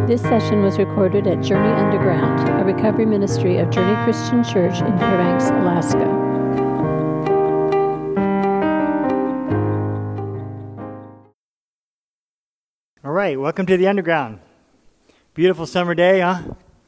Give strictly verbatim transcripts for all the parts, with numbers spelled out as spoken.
This session was recorded at Journey Underground, a recovery ministry of Journey Christian Church in Fairbanks, Alaska. All right, welcome to the Underground. Beautiful summer day, huh?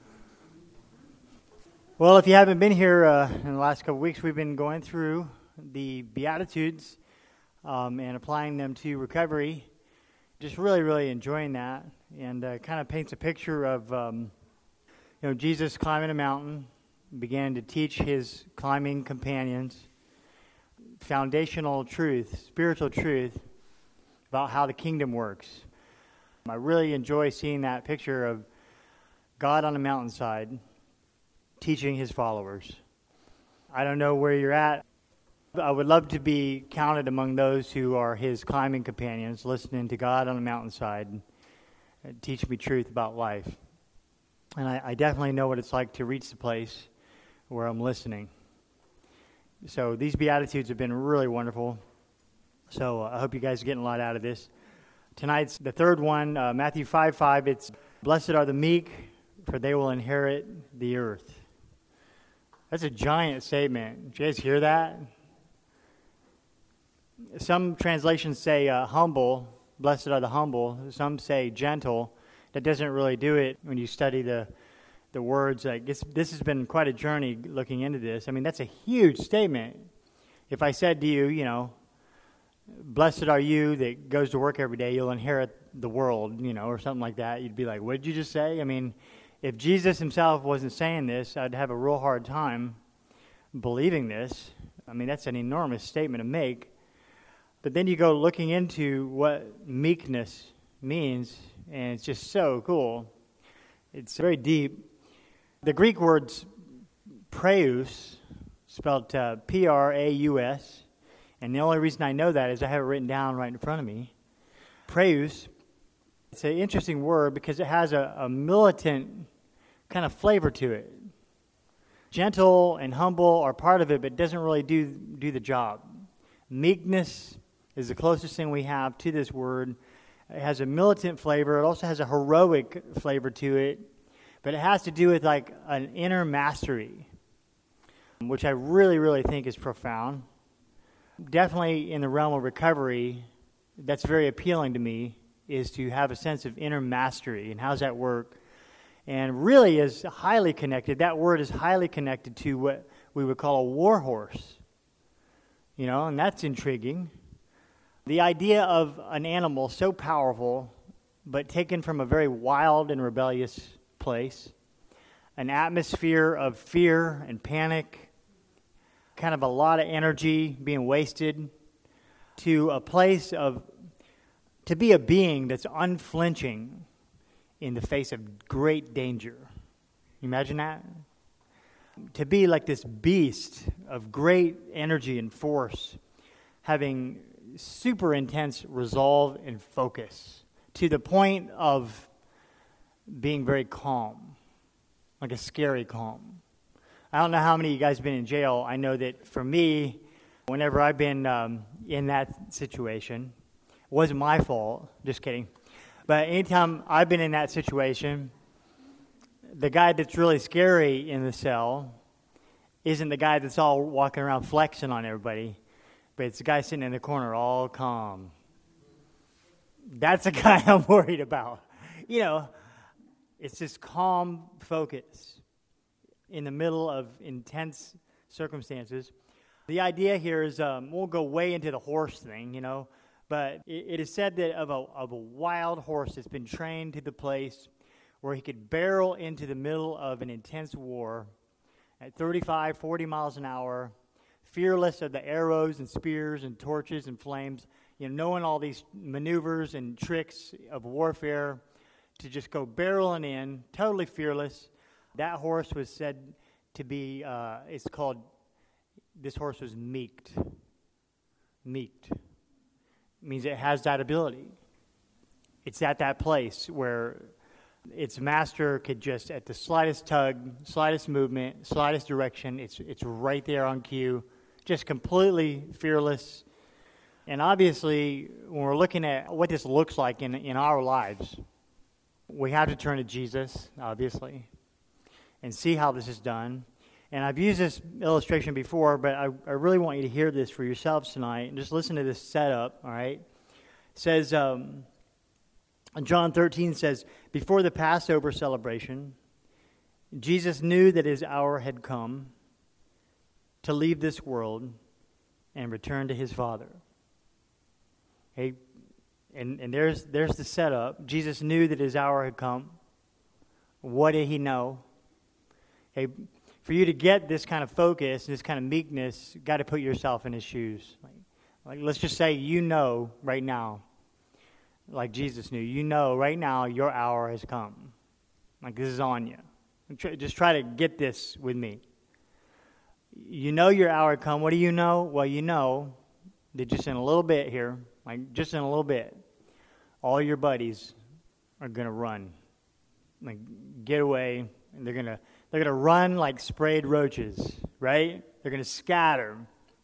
Well, if you haven't been here uh, in the last couple weeks, we've been going through the Beatitudes um, and applying them to recovery. Just really, really enjoying that, and uh, kind of paints a picture of, um, you know, Jesus climbing a mountain, began to teach his climbing companions foundational truth, spiritual truth about how the kingdom works. I really enjoy seeing that picture of God on a mountainside teaching his followers. I don't know where you're at. I would love to be counted among those who are his climbing companions, listening to God on a mountainside and teach me truth about life. And I, I definitely know what it's like to reach the place where I'm listening. So these Beatitudes have been really wonderful. So uh, I hope you guys are getting a lot out of this. Tonight's the third one, uh, Matthew five five. It's, "Blessed are the meek, for they will inherit the earth." That's a giant statement. Did you guys hear that? Some translations say uh, humble, blessed are the humble. Some say gentle. That doesn't really do it when you study the the words. Like this, this has been quite a journey looking into this. I mean, that's a huge statement. If I said to you, you know, blessed are you that goes to work every day, you'll inherit the world, you know, or something like that, you'd be like, what did you just say? I mean, if Jesus himself wasn't saying this, I'd have a real hard time believing this. I mean, that's an enormous statement to make. But then you go looking into what meekness means, and it's just so cool. It's very deep. The Greek words praus, spelled uh, P R A U S, and the only reason I know that is I have it written down right in front of me. Praus, it's an interesting word because it has a, a militant kind of flavor to it. Gentle and humble are part of it, but it doesn't really do, do the job. Meekness is the closest thing we have to this word. It has a militant flavor. It also has a heroic flavor to it, but it has to do with like an inner mastery, which I really, really think is profound. Definitely in the realm of recovery, that's very appealing to me, is to have a sense of inner mastery. And how does that work? And really is highly connected. That word is highly connected to what we would call a war horse. You know, and that's intriguing. The idea of an animal so powerful, but taken from a very wild and rebellious place, an atmosphere of fear and panic, kind of a lot of energy being wasted, to a place of, to be a being that's unflinching in the face of great danger. Imagine that? To be like this beast of great energy and force, having super intense resolve and focus, to the point of being very calm, like a scary calm. I don't know how many of you guys have been in jail. I know that for me, whenever I've been um, in that situation, it wasn't my fault, just kidding. But anytime I've been in that situation, the guy that's really scary in the cell isn't the guy that's all walking around flexing on everybody, but it's the guy sitting in the corner all calm. That's the guy I'm worried about. You know, it's this calm focus in the middle of intense circumstances. The idea here is, um, we'll go way into the horse thing, you know, but it, it is said that of a, of a wild horse that's been trained to the place where he could barrel into the middle of an intense war at thirty-five, forty miles an hour, fearless of the arrows and spears and torches and flames, you know, knowing all these maneuvers and tricks of warfare, to just go barreling in, totally fearless. That horse was said to be, uh, it's called, this horse was meeked. Meeked. Means it has that ability. It's at that place where its master could just, at the slightest tug, slightest movement, slightest direction, it's it's right there on cue, just completely fearless. And obviously, when we're looking at what this looks like in in our lives, we have to turn to Jesus, obviously, and see how this is done. And I've used this illustration before, but I, I really want you to hear this for yourselves tonight. And just listen to this setup, all right? It says, um, John thirteen says, before the Passover celebration, Jesus knew that his hour had come to leave this world and return to his Father. Okay? And, and there's, there's the setup. Jesus knew that his hour had come. What did he know? Okay, for you to get this kind of focus, this kind of meekness, you've got to put yourself in his shoes. Like, like, let's just say you know right now, like Jesus knew, you know right now your hour has come. Like this is on you. Just try to get this with me. You know your hour had come. What do you know? Well, you know that just in a little bit here, like just in a little bit, all your buddies are going to run. Like get away, and they're going to they're going to run like sprayed roaches, right? They're going to scatter.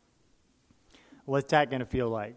What's that going to feel like?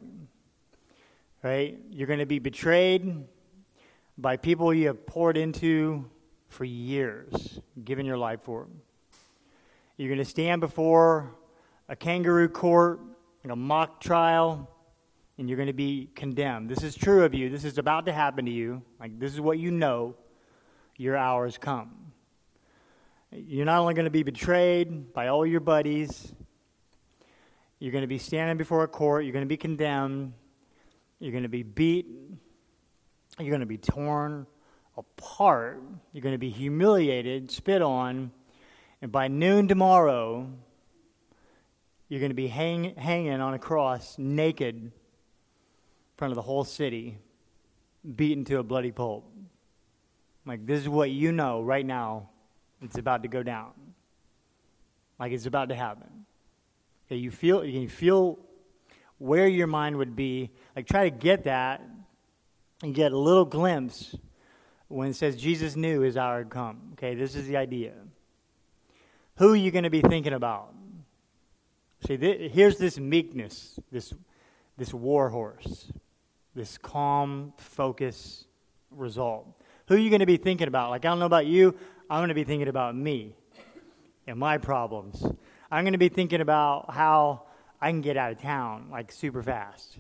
Right? You're going to be betrayed by people you have poured into for years, given your life for. You're going to stand before a kangaroo court, like a mock trial, and you're going to be condemned. This is true of you. This is about to happen to you. Like this is what you know. Your hour has come. You're not only going to be betrayed by all your buddies, you're going to be standing before a court, you're going to be condemned, you're going to be beat, you're going to be torn apart, you're going to be humiliated, spit on, and by noon tomorrow, you're going to be hang, hanging on a cross naked in front of the whole city, beaten to a bloody pulp. Like, this is what you know right now. It's about to go down. Like, it's about to happen. Okay, you feel, you can feel where your mind would be. Like, try to get that and get a little glimpse when it says Jesus knew his hour had come. Okay, this is the idea. Who are you going to be thinking about? See, th- here's this meekness, this, this war horse, this calm, focus, resolve. Who are you going to be thinking about? Like, I don't know about you, I'm going to be thinking about me and my problems. I'm going to be thinking about how I can get out of town, like, super fast.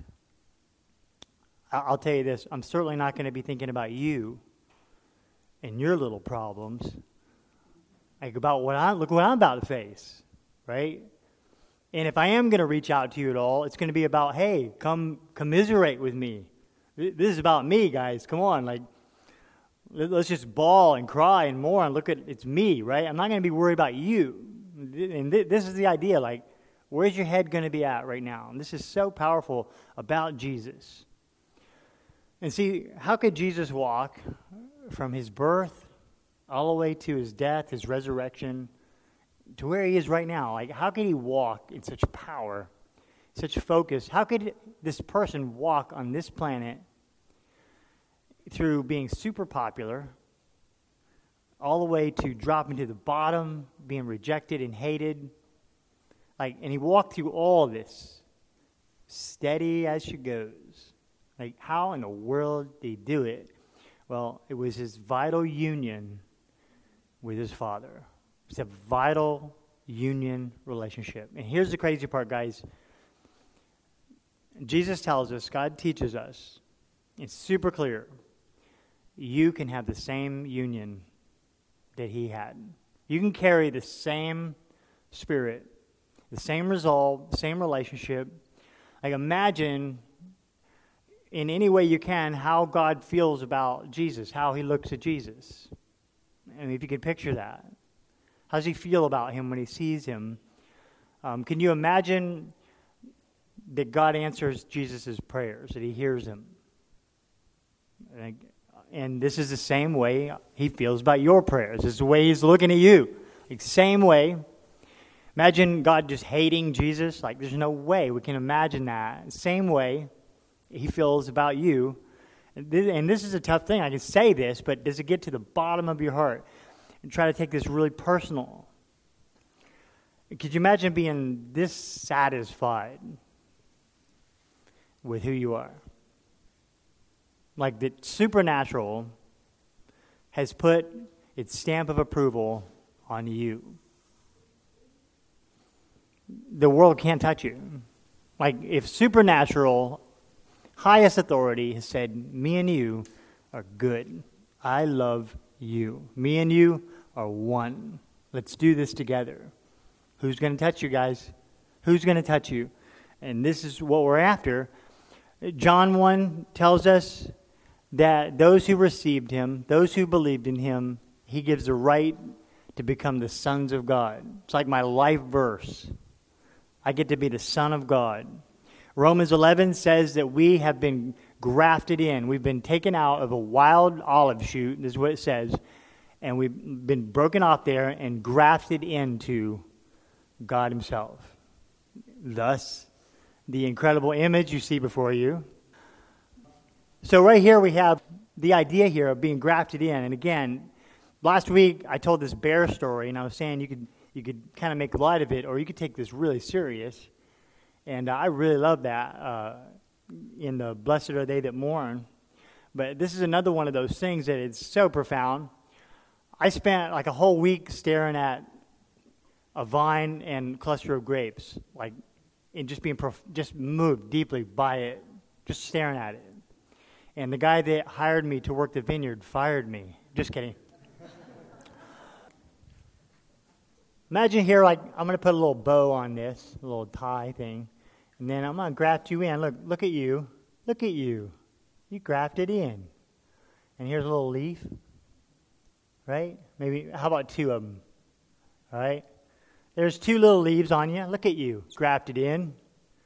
I- I'll tell you this, I'm certainly not going to be thinking about you and your little problems. Like, about what I, look what I'm about to face, right? And if I am going to reach out to you at all, it's going to be about, hey, come commiserate with me. This is about me, guys. Come on, like, let's just bawl and cry and mourn. Look at, it's me, right? I'm not going to be worried about you. And th- this is the idea, like, where's your head going to be at right now? And this is so powerful about Jesus. And see, how could Jesus walk from his birth all the way to his death, his resurrection, to where he is right now? Like, how could he walk in such power, such focus? How could this person walk on this planet through being super popular, all the way to dropping to the bottom, being rejected and hated? Like, and he walked through all this, steady as she goes. Like, how in the world did he do it? Well, it was his vital union with his Father. It's a vital union relationship. And here's the crazy part, guys. Jesus tells us, God teaches us, it's super clear, you can have the same union that he had. You can carry the same spirit, the same resolve, the same relationship. Like, imagine in any way you can how God feels about Jesus, how he looks at Jesus. I mean, if you could picture that. How does he feel about him when he sees him? Um, can you imagine that God answers Jesus' prayers, that he hears them? And, and this is the same way he feels about your prayers. This is the way he's looking at you. Like, same way. Imagine God just hating Jesus. Like, there's no way we can imagine that. Same way he feels about you. And this is a tough thing. I can say this, but does it get to the bottom of your heart? And try to take this really personal. Could you imagine being this satisfied with who you are? Like, that supernatural, has put its stamp of approval on you. The world can't touch you. Like if supernatural, highest authority has said, me and you are good. I love you. Me and you are one. Let's do this together. Who's going to touch you, guys? Who's going to touch you? And this is what we're after. John one tells us that those who received him, those who believed in him, he gives the right to become the sons of God. It's like my life verse. I get to be the son of God. Romans eleven says that we have been grafted in. We've been taken out of a wild olive shoot, this is what it says, and we've been broken off there and grafted into God himself. Thus, the incredible image you see before you. So right here we have the idea here of being grafted in. And again, last week I told this bear story, and I was saying you could you could kind of make light of it, or you could take this really serious. And uh, I really love that uh, in the Blessed Are They That Mourn. But this is another one of those things that is so profound. I spent like a whole week staring at a vine and cluster of grapes, like, and just being prof- just moved deeply by it, just staring at it. And the guy that hired me to work the vineyard fired me. Just kidding. Imagine here, like, I'm going to put a little bow on this, a little tie thing, and then I'm going to graft you in. Look, look at you. Look at you. You grafted in. And here's a little leaf, right? Maybe, how about two of them, all right? There's two little leaves on you. Look at you, grafted in.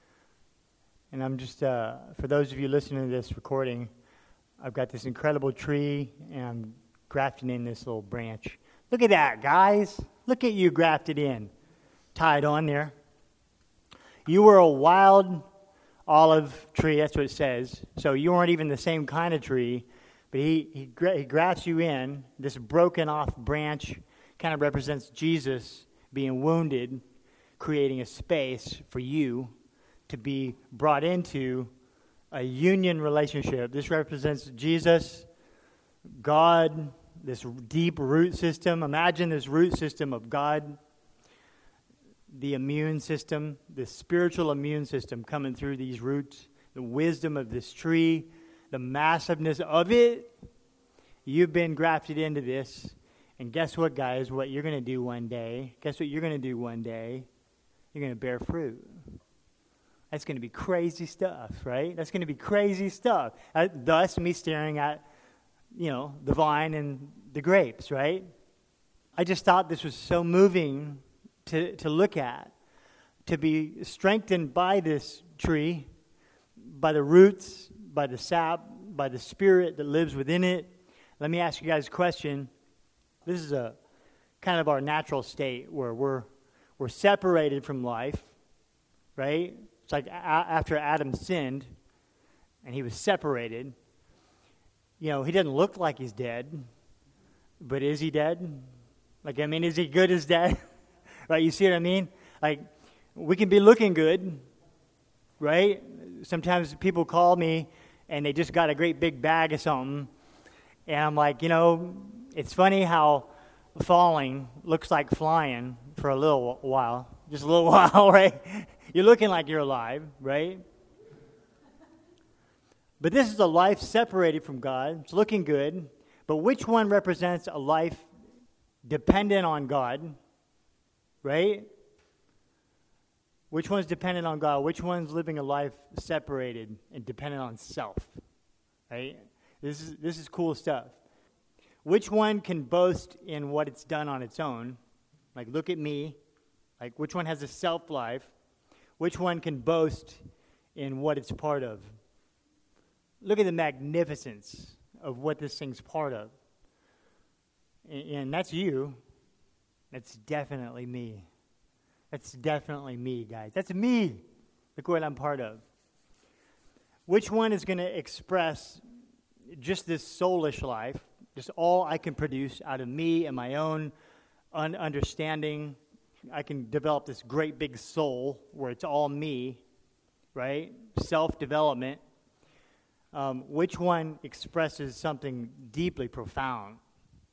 And I'm just, uh, for those of you listening to this recording, I've got this incredible tree, and I'm grafting in this little branch. Look at that, guys. Look at you grafted in, tied on there. You were a wild olive tree, that's what it says. So you weren't even the same kind of tree, but he, he, gra- he grafts you in. This broken off branch kind of represents Jesus being wounded, creating a space for you to be brought into a union relationship. This represents Jesus, God, this deep root system. Imagine this root system of God, the immune system, the spiritual immune system coming through these roots, the wisdom of this tree, the massiveness of it. You've been grafted into this. And guess what, guys? What you're going to do one day, guess what you're going to do one day? You're going to bear fruit. That's going to be crazy stuff, right? That's going to be crazy stuff. Uh, thus, me staring at, you know, the vine and the grapes, right? I just thought this was so moving to, to look at, to be strengthened by this tree, by the roots, by the sap, by the spirit that lives within it. Let me ask you guys a question. This is a kind of our natural state where we're we're separated from life, right? It's like a- after Adam sinned and he was separated. You know, he doesn't look like he's dead, but is he dead? Like, I mean, is he good as dead? Right? You see what I mean? Like, we can be looking good, right? Sometimes people call me and they just got a great big bag of something, and I'm like, you know, it's funny how falling looks like flying for a little while. Just a little while, right? You're looking like you're alive, right? But this is a life separated from God. It's looking good. But which one represents a life dependent on God, right? Which one's dependent on God? Which one's living a life separated and dependent on self, right? This is this is cool stuff. Which one can boast in what it's done on its own? Like, look at me. Like, which one has a self-life? Which one can boast in what it's part of? Look at the magnificence of what this thing's part of. And, and that's you. That's definitely me. That's definitely me, guys. That's me. Look what I'm part of. Which one is going to express just this soulish life? Just all I can produce out of me and my own un- understanding. I can develop this great big soul where it's all me, right? Self-development. Um, which one expresses something deeply profound?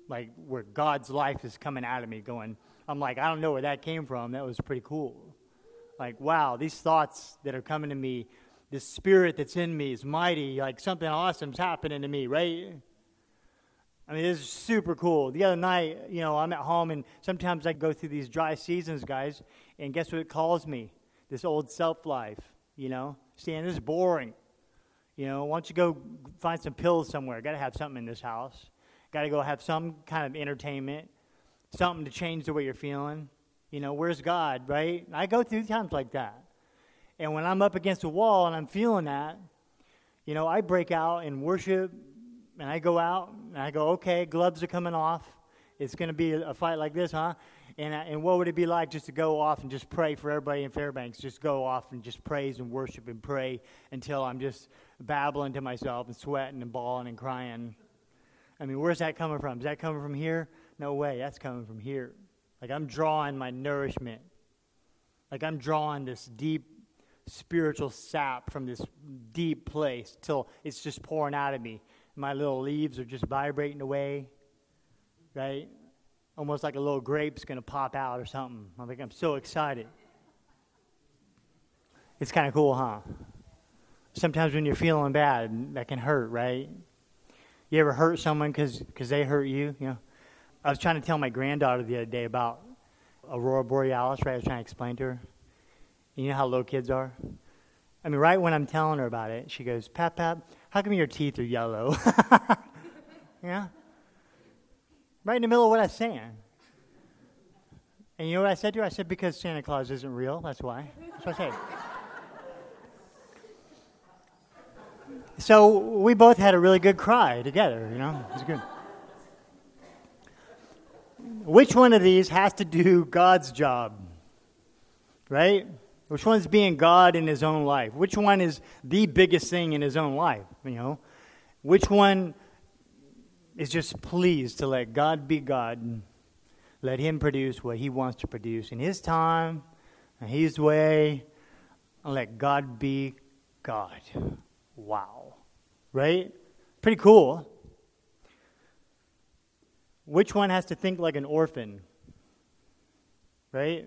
like where God's life is coming out of me going, I'm like, I don't know where that came from. That was pretty cool. Like, wow, these thoughts that are coming to me, this spirit that's in me is mighty, like something awesome's happening to me, right? I mean, this is super cool. The other night, you know, I'm at home, and sometimes I go through these dry seasons, guys, and guess what it calls me? This old self-life, you know? Stan, this is boring. You know, why don't you go find some pills somewhere? Got to have something in this house. Got to go have some kind of entertainment, something to change the way you're feeling. You know, where's God, right? I go through times like that. And when I'm up against a wall and I'm feeling that, you know, I break out in worship, and I go out, and I go, okay, gloves are coming off. It's going to be a fight like this, huh? And and what would it be like just to go off and just pray for everybody in Fairbanks? Just go off and just praise and worship and pray until I'm just babbling to myself and sweating and bawling and crying. I mean, where's that coming from? Is that coming from here? No way, that's coming from here. Like I'm drawing my nourishment. Like I'm drawing this deep spiritual sap from this deep place till it's just pouring out of me. My little leaves are just vibrating away, right? Almost like a little grape's going to pop out or something. I'm like, I'm so excited. It's kind of cool, huh? Sometimes when you're feeling bad, that can hurt, right? You ever hurt someone because because they hurt you? You know, I was trying to tell my granddaughter the other day about Aurora Borealis, right? I was trying to explain to her. And you know how little kids are? I mean, right when I'm telling her about it, she goes, Pap, Pap, how come your teeth are yellow? Yeah? Right in the middle of what I was saying. And you know what I said to her? I said, because Santa Claus isn't real, that's why. That's what I said. So we both had a really good cry together, you know? It was good. Which one of these has to do God's job? Right? Which one's being God in his own life? Which one is the biggest thing in his own life, you know? Which one is just pleased to let God be God, let him produce what he wants to produce in his time, in his way, and let God be God. Wow. Right? Pretty cool. Which one has to think like an orphan? Right?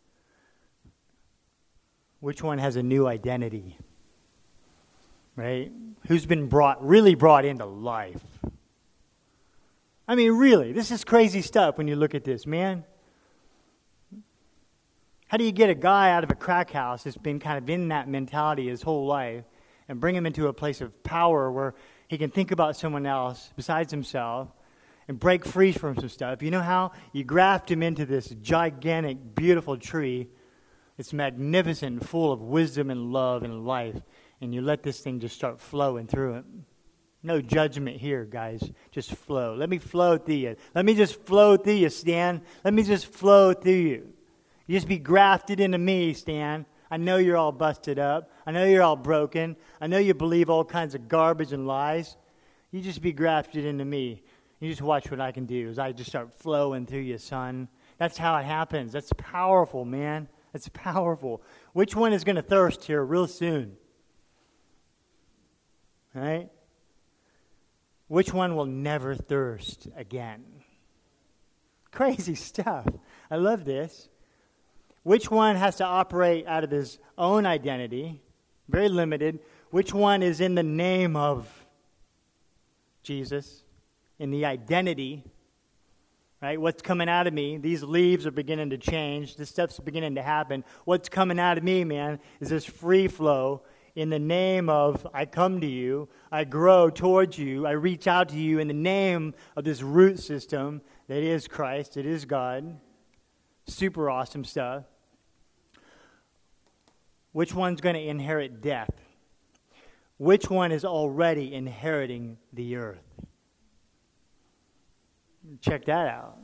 Which one has a new identity? Right? Who's been brought, really brought into life? I mean, really, this is crazy stuff when you look at this, man. How do you get a guy out of a crack house that's been kind of in that mentality his whole life and bring him into a place of power where he can think about someone else besides himself and break free from some stuff? You know how? You graft him into this gigantic, beautiful tree. It's magnificent, full of wisdom and love and life, and you let this thing just start flowing through it. No judgment here, guys. Just flow. Let me flow through you. Let me just flow through you, Stan. Let me just flow through you. You just be grafted into me, Stan. I know you're all busted up. I know you're all broken. I know you believe all kinds of garbage and lies. You just be grafted into me. You just watch what I can do as I just start flowing through you, son. That's how it happens. That's powerful, man. It's powerful. Which one is going to thirst here real soon? Right? Which one will never thirst again? Crazy stuff. I love this. Which one has to operate out of his own identity? Very limited. Which one is in the name of Jesus? In the identity? Right? What's coming out of me? These leaves are beginning to change. This stuff's beginning to happen. What's coming out of me, man, is this free flow in the name of I come to you, I grow towards you, I reach out to you in the name of this root system that is Christ, it is God. Super awesome stuff. Which one's going to inherit death? Which one is already inheriting the earth? Check that out.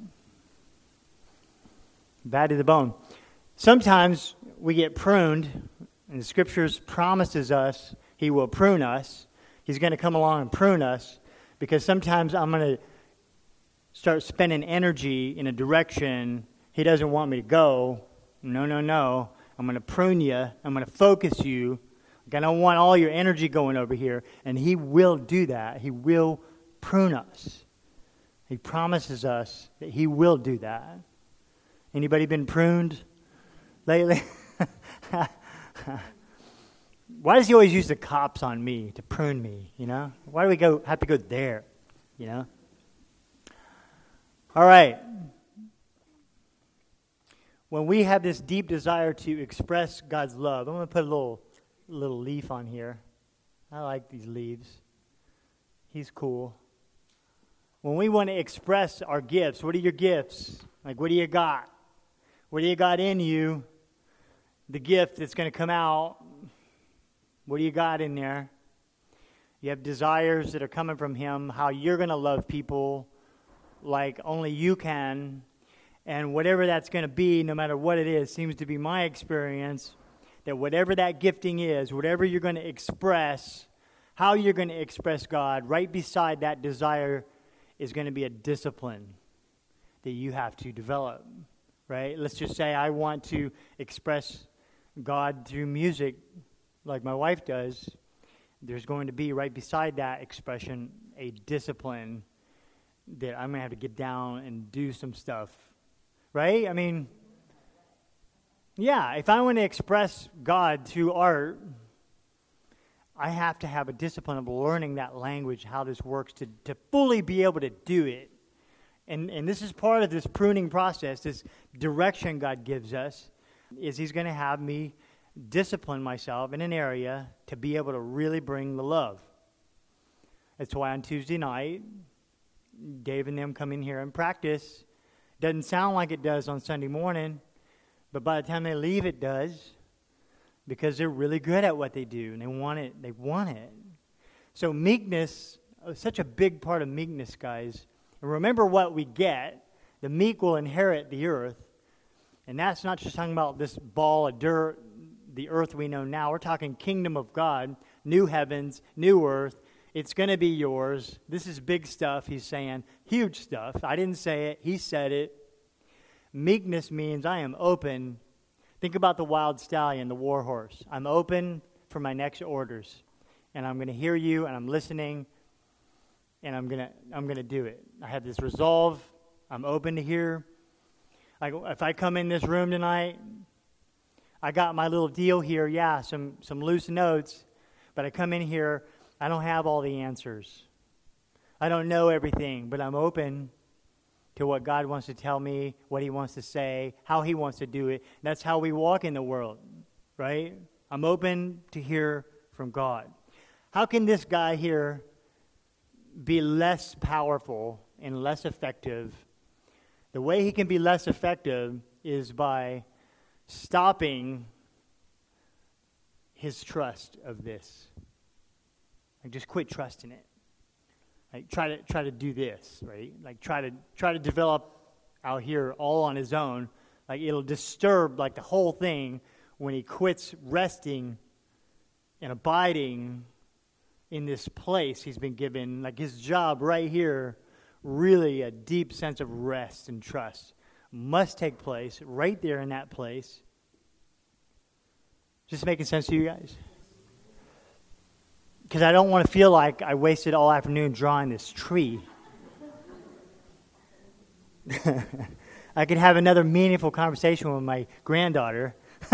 Bad to the bone. Sometimes we get pruned, and the Scriptures promises us He will prune us. He's going to come along and prune us, because sometimes I'm going to start spending energy in a direction He doesn't want me to go. No, no, no. I'm going to prune you. I'm going to focus you. I don't want all your energy going over here, and He will do that. He will prune us. He promises us that he will do that. Anybody been pruned lately? Why does he always use the cops on me to prune me, you know? Why do we go have to go there, you know? All right. When we have this deep desire to express God's love, I'm going to put a little little leaf on here. I like these leaves. He's cool. When we want to express our gifts, what are your gifts? Like, what do you got? What do you got in you? The gift that's going to come out. What do you got in there? You have desires that are coming from him, how you're going to love people like only you can. And whatever that's going to be, no matter what it is, seems to be my experience, that whatever that gifting is, whatever you're going to express, how you're going to express God, right beside that desire is going to be a discipline that you have to develop, right? Let's just say I want to express God through music like my wife does. There's going to be right beside that expression a discipline that I'm going to have to get down and do some stuff, right? I mean, yeah, if I want to express God through art, I have to have a discipline of learning that language, how this works, to, to fully be able to do it. And and this is part of this pruning process, this direction God gives us, is he's going to have me discipline myself in an area to be able to really bring the love. That's why on Tuesday night, Dave and them come in here and practice. Doesn't sound like it does on Sunday morning, but by the time they leave, it does. Because they're really good at what they do, and they want it. They want it. So meekness, such a big part of meekness, guys. And remember what we get. The meek will inherit the earth. And that's not just talking about this ball of dirt, the earth we know now. We're talking kingdom of God, new heavens, new earth. It's going to be yours. This is big stuff, he's saying. Huge stuff. I didn't say it. He said it. Meekness means I am open. Think about the wild stallion, the war horse. I'm open for my next orders, and I'm going to hear you, and I'm listening, and I'm going to I'm going to do it. I have this resolve. I'm open to hear. Like if I come in this room tonight, I got my little deal here. Yeah, some some loose notes, but I come in here. I don't have all the answers. I don't know everything, but I'm open to what God wants to tell me, what he wants to say, how he wants to do it. That's how we walk in the world, right? I'm open to hear from God. How can this guy here be less powerful and less effective? The way he can be less effective is by stopping his trust of this. Like, just quit trusting it. Like try to try to do this, right? Like try to try to develop out here all on his own. Like it'll disturb like the whole thing when he quits resting and abiding in this place he's been given. Like his job right here, really a deep sense of rest and trust must take place right there in that place. Just making sense to you guys? Because I don't want to feel like I wasted all afternoon drawing this tree. I could have another meaningful conversation with my granddaughter.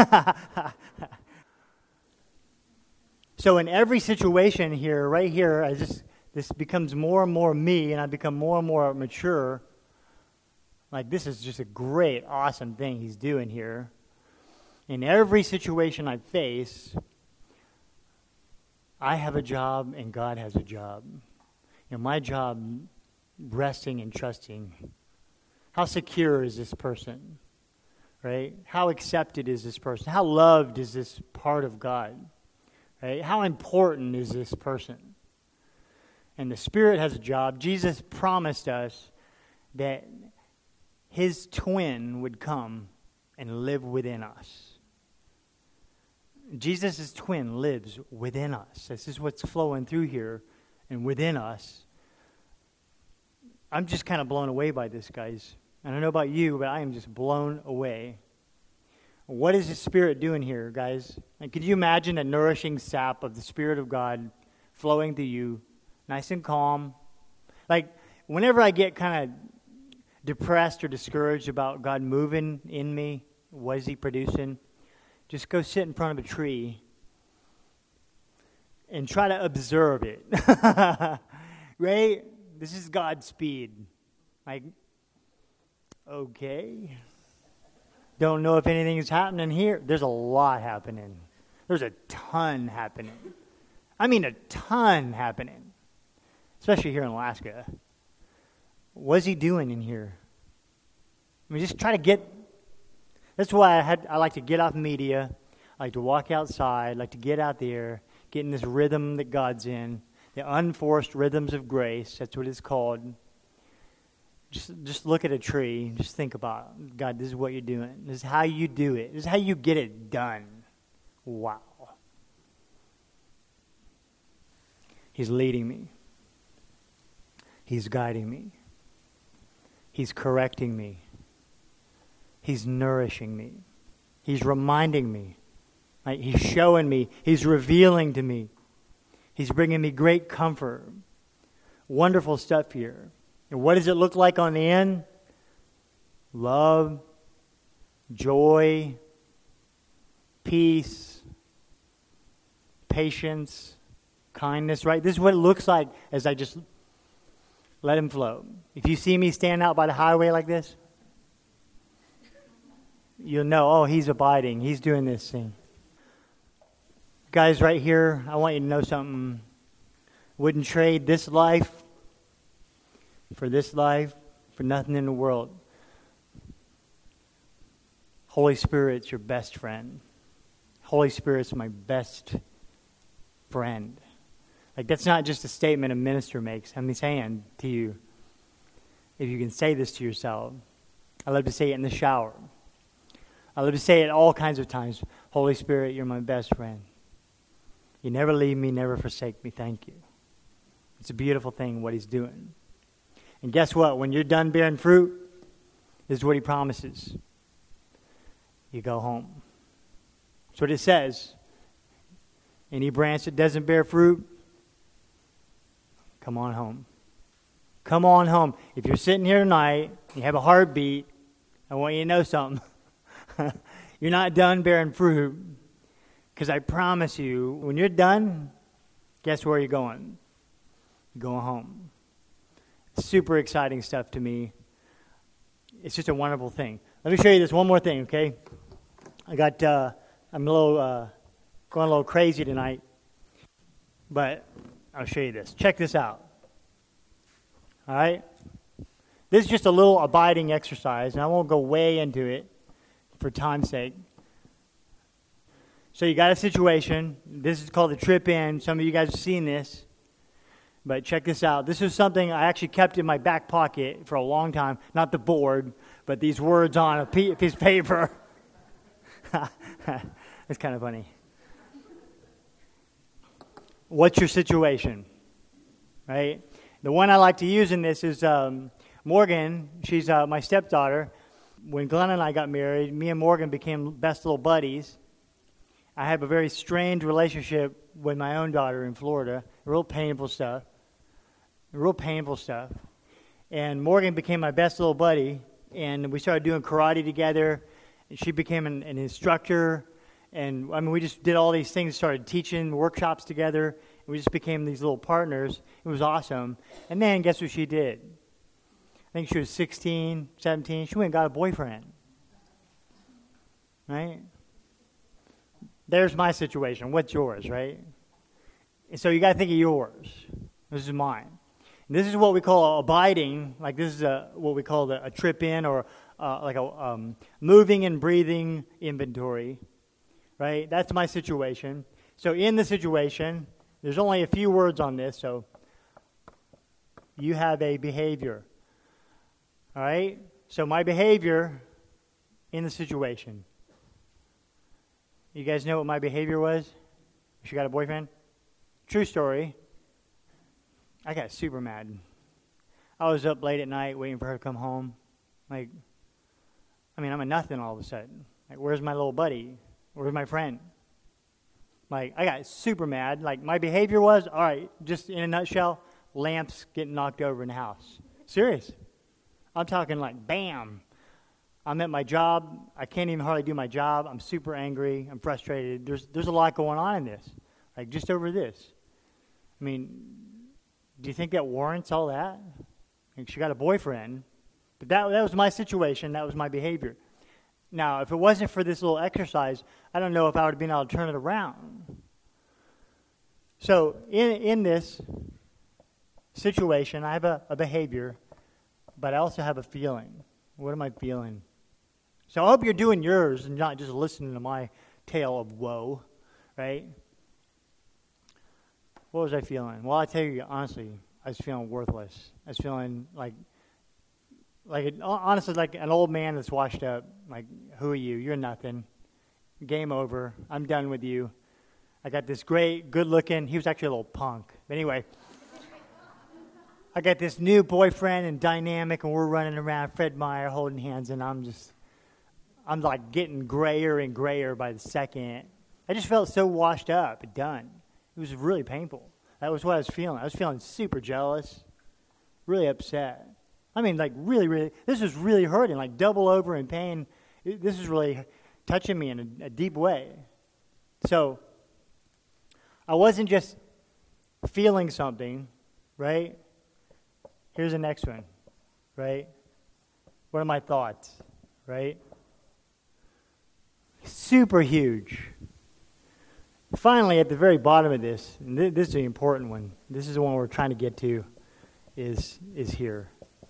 So in every situation here, right here, I just this becomes more and more me, and I become more and more mature. Like this is just a great, awesome thing he's doing here. In every situation I face, I have a job and God has a job. You know, my job, resting and trusting. How secure is this person? Right? How accepted is this person? How loved is this part of God? Right? How important is this person? And the Spirit has a job. Jesus promised us that his twin would come and live within us. Jesus' twin lives within us. This is what's flowing through here and within us. I'm just kind of blown away by this, guys. I don't know about you, but I am just blown away. What is the Spirit doing here, guys? And could you imagine a nourishing sap of the Spirit of God flowing through you, nice and calm? Like, whenever I get kind of depressed or discouraged about God moving in me, what is he producing, just go sit in front of a tree and try to observe it. Right? This is God's speed. Like, okay. Don't know if anything is happening here. There's a lot happening. There's a ton happening. I mean a ton happening. Especially here in Alaska. What's he doing in here? I mean, just try to get... That's why I had. I like to get off media. I like to walk outside. I like to get out there, get in this rhythm that God's in. The unforced rhythms of grace. That's what it's called. Just, just look at a tree. Just think about, God, this is what you're doing. This is how you do it. This is how you get it done. Wow. He's leading me. He's guiding me. He's correcting me. He's nourishing me. He's reminding me. Right? He's showing me. He's revealing to me. He's bringing me great comfort. Wonderful stuff here. And what does it look like on the end? Love, joy, peace, patience, kindness, right? This is what it looks like as I just let him flow. If you see me stand out by the highway like this, you'll know, oh, he's abiding. He's doing this thing. Guys, right here, I want you to know something. Wouldn't trade this life for this life for nothing in the world. Holy Spirit's your best friend. Holy Spirit's my best friend. Like, that's not just a statement a minister makes. I'm saying to you, if you can say this to yourself. I love to say it in the shower. I love to say it all kinds of times. Holy Spirit, you're my best friend. You never leave me, never forsake me. Thank you. It's a beautiful thing what he's doing. And guess what? When you're done bearing fruit, this is what he promises. You go home. That's what it says. Any branch that doesn't bear fruit, come on home. Come on home. If you're sitting here tonight, you have a heartbeat, I want you to know something. You're not done bearing fruit. Because I promise you, when you're done, guess where you're going? You're going home. Super exciting stuff to me. It's just a wonderful thing. Let me show you this one more thing, okay? I got, uh, I'm a little, uh, going a little crazy tonight. But I'll show you this. Check this out. All right? This is just a little abiding exercise, and I won't go way into it for time's sake. So you got a situation. This is called the trip in. Some of you guys have seen this. But check this out. This is something I actually kept in my back pocket for a long time. Not the board, but these words on a piece of paper. It's kind of funny. What's your situation? Right? The one I like to use in this is um, Morgan. She's uh, my stepdaughter. When Glenn and I got married, me and Morgan became best little buddies. I have a very strained relationship with my own daughter in Florida. Real painful stuff. Real painful stuff. And Morgan became my best little buddy, and we started doing karate together. And she became an, an instructor, and I mean, we just did all these things, started teaching workshops together, and we just became these little partners. It was awesome. And then, guess what she did? I think she was sixteen, seventeen. She went and got a boyfriend. Right? There's my situation. What's yours, right? And so you got to think of yours. This is mine. And this is what we call abiding. Like this is a, what we call a, a trip in, or uh, like a um, moving and breathing inventory, right? That's my situation. So in the situation, there's only a few words on this. So you have a behavior, all right? So my behavior in the situation. You guys know what my behavior was? She got a boyfriend? True story. I got super mad. I was up late at night waiting for her to come home. Like, I mean, I'm a nothing all of a sudden. Like, where's my little buddy? Where's my friend? Like, I got super mad. Like, my behavior was, all right, just in a nutshell, lamps getting knocked over in the house. Serious. I'm talking like, bam. I'm at my job. I can't even hardly do my job. I'm super angry. I'm frustrated. There's there's a lot going on in this, like just over this. I mean, do you think that warrants all that? Like, she got a boyfriend, but that that was my situation. That was my behavior. Now, if it wasn't for this little exercise, I don't know if I would have been able to turn it around. So in in this situation, I have a, a behavior, but I also have a feeling. What am I feeling? So I hope you're doing yours and not just listening to my tale of woe, right? What was I feeling? Well, I tell you honestly, I was feeling worthless. I was feeling like, like it, honestly, like an old man that's washed up. Like, who are you? You're nothing. Game over. I'm done with you. I got this great, good-looking. He was actually a little punk. But anyway, I got this new boyfriend and dynamic, and we're running around Fred Meyer holding hands, and I'm just, I'm like getting grayer and grayer by the second. I just felt so washed up and done. It was really painful. That was what I was feeling. I was feeling super jealous, really upset. I mean, like really, really, this was really hurting, like double over in pain. It, this is really touching me in a, a deep way. So I wasn't just feeling something, right? Here's the next one, right? What are my thoughts, right? Super huge. Finally, at the very bottom of this, and th- this is the important one. This is the one we're trying to get to, is is here.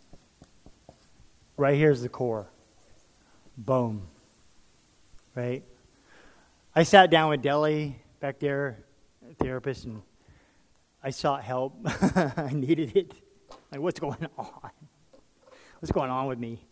Right here's the core. Boom. Right? I sat down with Deli back there, a therapist, and I sought help. I needed it. Like, what's going on? What's going on with me?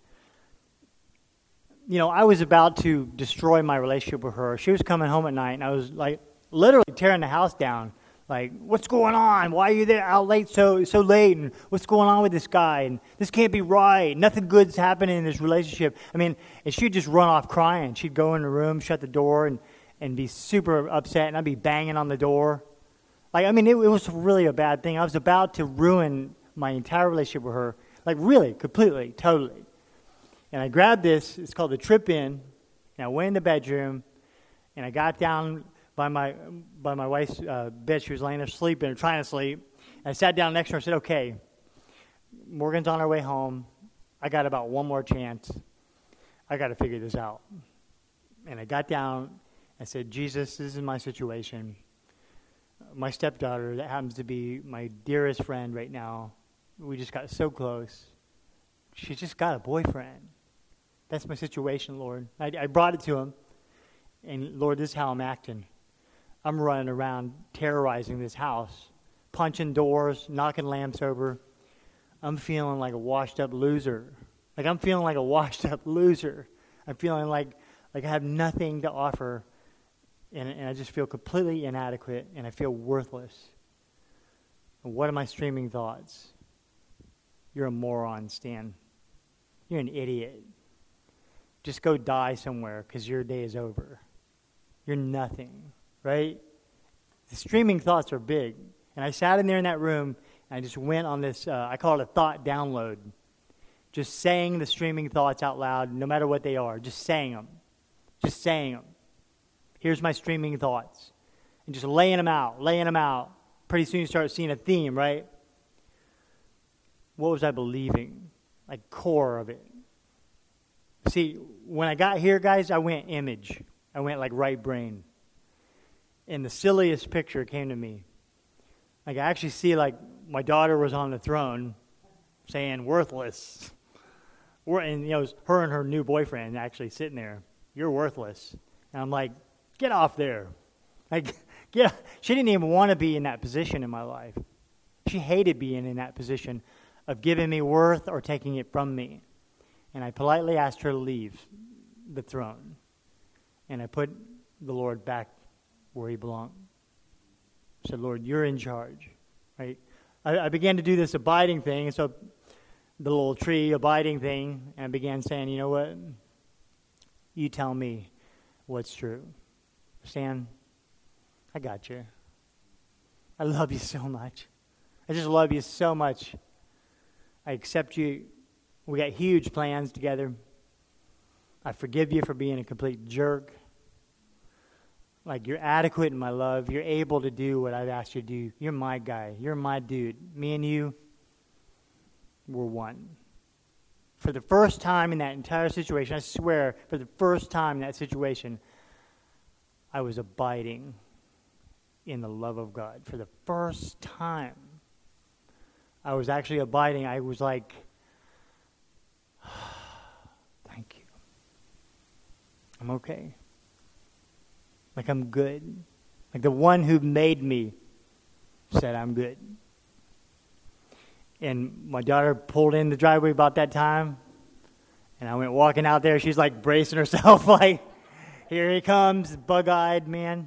You know, I was about to destroy my relationship with her. She was coming home at night, and I was like literally tearing the house down. Like, what's going on? Why are you there out late so so late? And what's going on with this guy? And this can't be right. Nothing good's happening in this relationship. I mean, and she'd just run off crying. She'd go in the room, shut the door, and, and be super upset, and I'd be banging on the door. Like, I mean, it, it was really a bad thing. I was about to ruin my entire relationship with her. Like, really, completely, totally. And I grabbed this. It's called the Trip In. And I went in the bedroom, and I got down by my by my wife's uh, bed. She was laying there sleeping or trying to sleep. And I sat down next to her and said, okay, Morgan's on her way home. I got about one more chance. I got to figure this out. And I got down and said, Jesus, this is my situation. My stepdaughter, that happens to be my dearest friend right now, we just got so close. She's just got a boyfriend. That's my situation, Lord. I, I brought it to him. And, Lord, this is how I'm acting. I'm running around terrorizing this house, punching doors, knocking lamps over. I'm feeling like a washed-up loser. Like, I'm feeling like a washed-up loser. I'm feeling like like I have nothing to offer, and, and I just feel completely inadequate, and I feel worthless. And what are my streaming thoughts? You're a moron, Stan. You're an idiot. Just go die somewhere because your day is over. You're nothing, right? The streaming thoughts are big. And I sat in there in that room, and I just went on this, uh, I call it a thought download. Just saying the streaming thoughts out loud, no matter what they are. Just saying them. Just saying them. Here's my streaming thoughts. And just laying them out, laying them out. Pretty soon you start seeing a theme, right? What was I believing? Like, core of it. See, when I got here, guys, I went image. I went like right brain. And the silliest picture came to me. Like, I actually see, like, my daughter was on the throne saying, worthless. And, you know, it was her and her new boyfriend actually sitting there. You're worthless. And I'm like, get off there. Like, get. She didn't even want to be in that position in my life. She hated being in that position of giving me worth or taking it from me. And I politely asked her to leave the throne. And I put the Lord back where he belonged. I said, Lord, you're in charge. Right? I, I began to do this abiding thing. And so the little tree abiding thing, and I began saying, you know what? You tell me what's true. Stan, I got you. I love you so much. I just love you so much. I accept you. We got huge plans together. I forgive you for being a complete jerk. Like, you're adequate in my love. You're able to do what I've asked you to do. You're my guy. You're my dude. Me and you, we're one. For the first time in that entire situation, I swear, for the first time in that situation, I was abiding in the love of God. For the first time, I was actually abiding. I was like, thank you. I'm okay. Like, I'm good. Like, the one who made me said I'm good. And my daughter pulled in the driveway about that time, and I went walking out there. She's like bracing herself, like, here he comes, bug-eyed man.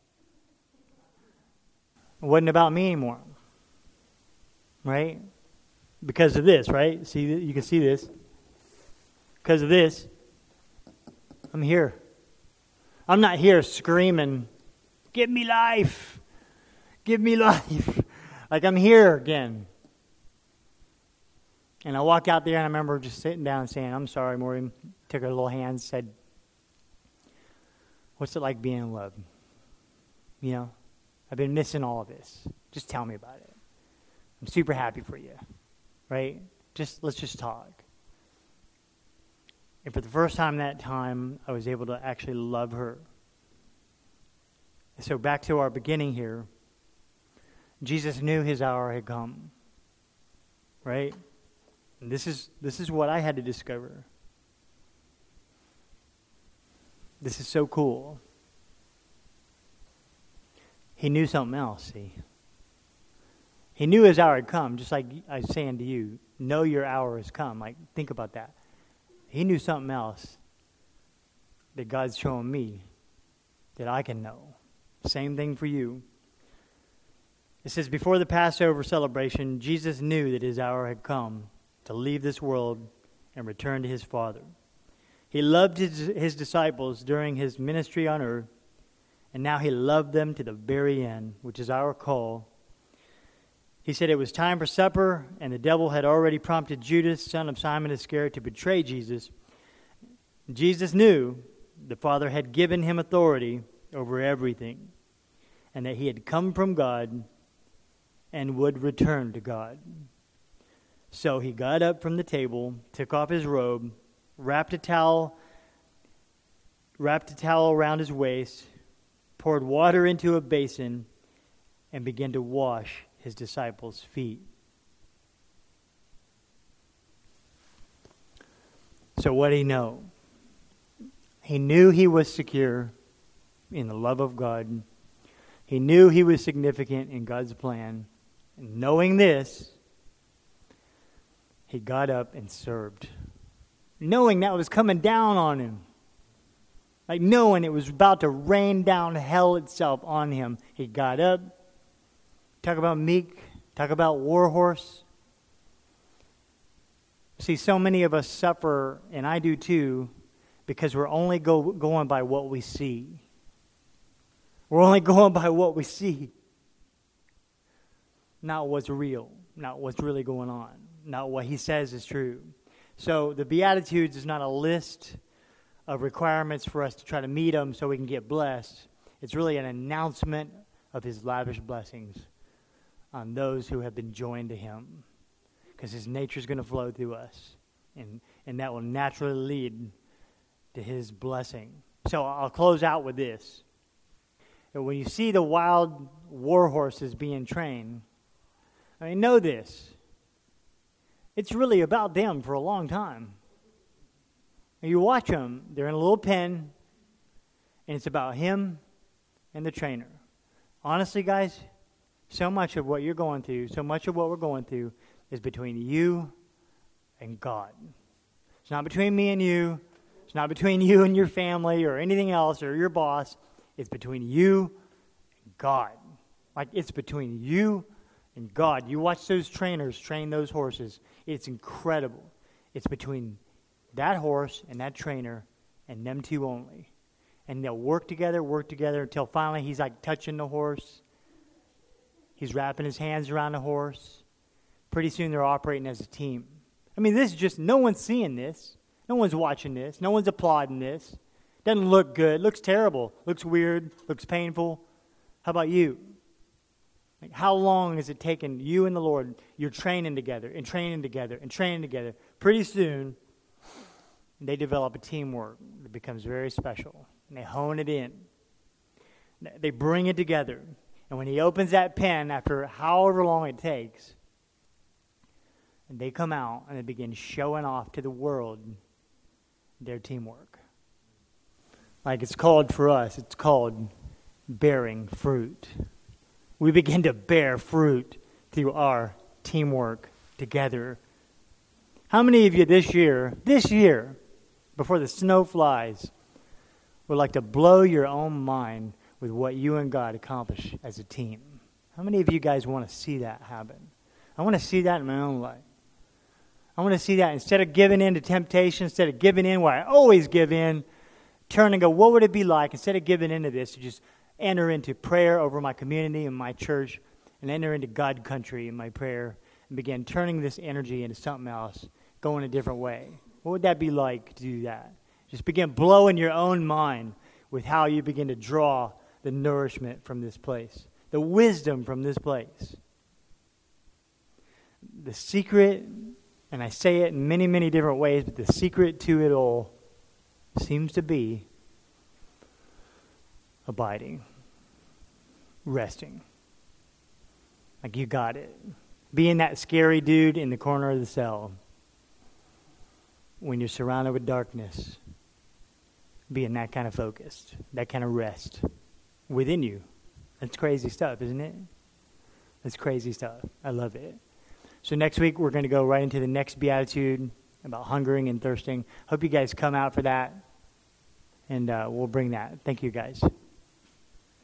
It wasn't about me anymore, right? Because of this, right? See, you can see this. Because of this, I'm here. I'm not here screaming, give me life, give me life. Like, I'm here again. And I walked out there, and I remember just sitting down and saying, I'm sorry, Maureen. Took her little hand and said, what's it like being in love? You know, I've been missing all of this. Just tell me about it. I'm super happy for you, right? Just let's just talk. And for the first time that time, I was able to actually love her. So back to our beginning here, Jesus knew his hour had come, right? And this is this is what I had to discover. This is so cool. He knew something else, see. He knew his hour had come, just like I was saying to you, know your hour has come. Like, think about that. He knew something else that God's showing me that I can know. Same thing for you. It says, before the Passover celebration, Jesus knew that his hour had come to leave this world and return to his Father. He loved his, his disciples during his ministry on earth, and now he loved them to the very end, which is our call. He said it was time for supper, and the devil had already prompted Judas, son of Simon Iscariot, to betray Jesus. Jesus knew the Father had given him authority over everything, and that he had come from God and would return to God. So he got up from the table, took off his robe, wrapped a towel, wrapped a towel around his waist, poured water into a basin, and began to wash his disciples' feet. So what did he know? He knew he was secure in the love of God. He knew he was significant in God's plan. And knowing this, he got up and served. Knowing that was coming down on him. Like knowing it was about to rain down hell itself on him. He got up. Talk about meek. Talk about warhorse. See, so many of us suffer, and I do too, because we're only go, going by what we see. We're only going by what we see. Not what's real. Not what's really going on. Not what he says is true. So the Beatitudes is not a list of requirements for us to try to meet them so we can get blessed. It's really an announcement of his lavish blessings on those who have been joined to him. Because his nature is going to flow through us. And, and that will naturally lead to his blessing. So I'll close out with this. When you see the wild war horses being trained, I mean, know this. It's really about them for a long time. And you watch them, they're in a little pen, and it's about him and the trainer. Honestly, guys, so much of what you're going through, so much of what we're going through is between you and God. It's not between me and you. It's not between you and your family or anything else or your boss. It's between you and God. Like, it's between you and God. You watch those trainers train those horses. It's incredible. It's between that horse and that trainer and them two only. And they'll work together, work together until finally he's like touching the horse. He's wrapping his hands around the horse, pretty soon they're operating as a team. I mean, this is just, no one's seeing this. No one's watching this. No one's applauding this. Doesn't look good. Looks terrible. Looks weird. Looks painful. How about you? Like, how long has it taken you and the Lord? You're training together and training together and training together. Pretty soon, they develop a teamwork that becomes very special. And they hone it in. They bring it together. And when he opens that pen, after however long it takes, and they come out and they begin showing off to the world their teamwork. Like it's called for us, it's called bearing fruit. We begin to bear fruit through our teamwork together. How many of you this year, this year, before the snow flies, would like to blow your own mind with what you and God accomplish as a team? How many of you guys want to see that happen? I want to see that in my own life. I want to see that instead of giving in to temptation, instead of giving in where I always give in, turn and go, what would it be like, instead of giving into this, to just enter into prayer over my community and my church and enter into God country in my prayer and begin turning this energy into something else, going a different way. What would that be like to do that? Just begin blowing your own mind with how you begin to draw the nourishment from this place, the wisdom from this place. The secret, and I say it in many, many different ways, but the secret to it all seems to be abiding, resting. Like you got it. Being that scary dude in the corner of the cell when you're surrounded with darkness. Being that kind of focused, that kind of rest within you. That's crazy stuff, isn't it? That's crazy stuff. I love it. So next week, we're going to go right into the next beatitude about hungering and thirsting. Hope you guys come out for that, and uh, we'll bring that. Thank you, guys.